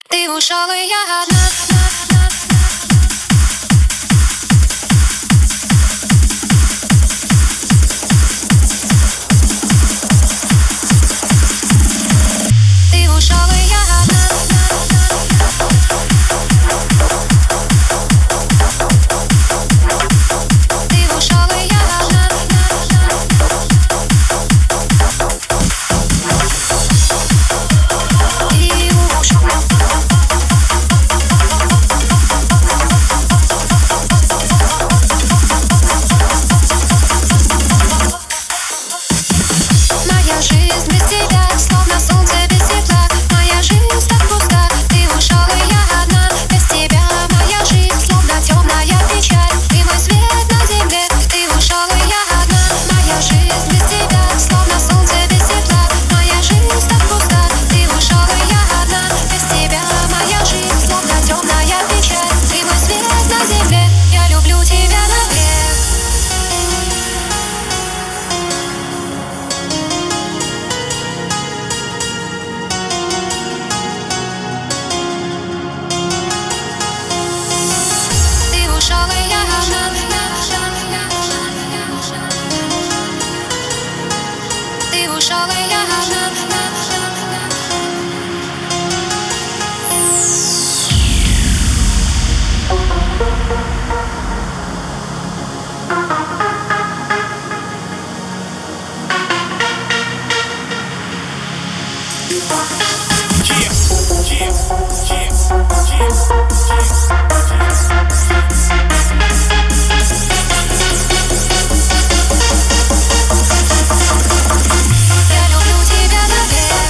Ты ушел, и я одна. Ты ушел, и я одна. Ты ушел, и я одна. Моя жизнь без тебя, словно солнце без тепла. Моя жизнь так пуста. Ты ушел, и я одна. Без тебя моя жизнь, словно темная печаль. Ты мой свет на земле. Ты ушел, и я одна. Моя жизнь без тебя, словно солнце без тепла. Моя жизнь так пуста. Ты ушел, и я одна. Без тебя моя жизнь, словно темная печаль. Ты мой свет на земле. Я люблю тебя навек. Ты ушел, и я одна. Ты ушел, и я одна. Я люблю тебя навек.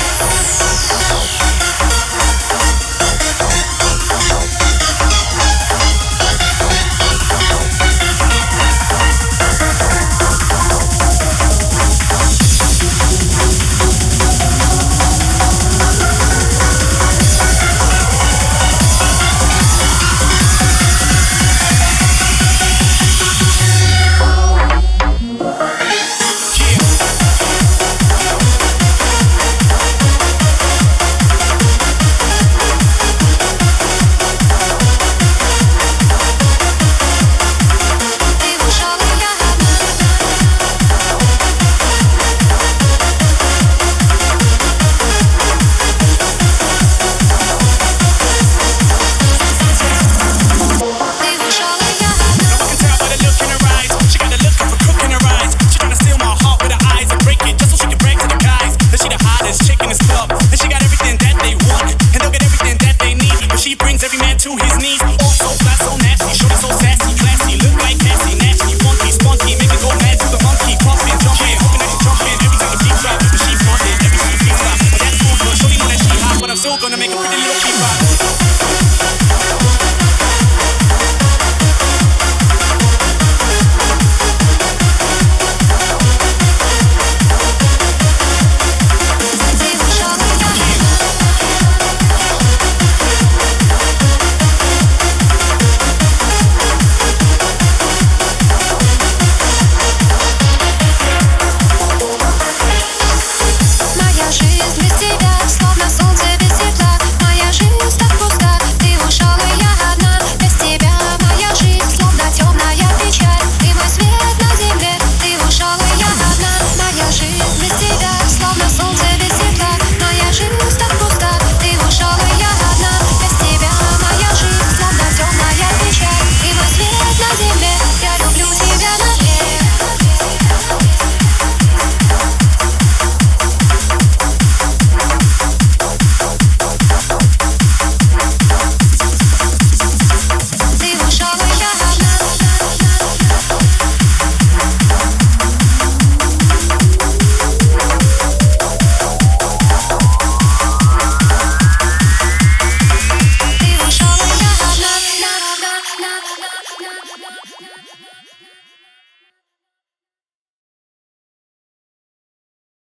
Ты ушел, и я одна. Ты ушел, и я одна. I can tell by the look in her eyes. She got the look of a crook in her eyes. She tryna steal my heart with her eyes and break it just so she can brag to the guys that she the hottest chick in this club. And she got everything that they want, and they'll get everything that they need. But she brings every man to his knees. Oh, so fly, so nasty, shorty so sassy, classy, look like Cassie, nasty, funky, spunky, make it go mad to the monkey, pumping, jumping, hoping that she jumping every time the beat drop. But she frontin' every time the beat drop. But that's cool, 'cause shorty know that she hot, but I'm still gonna make a pretty little beat rock.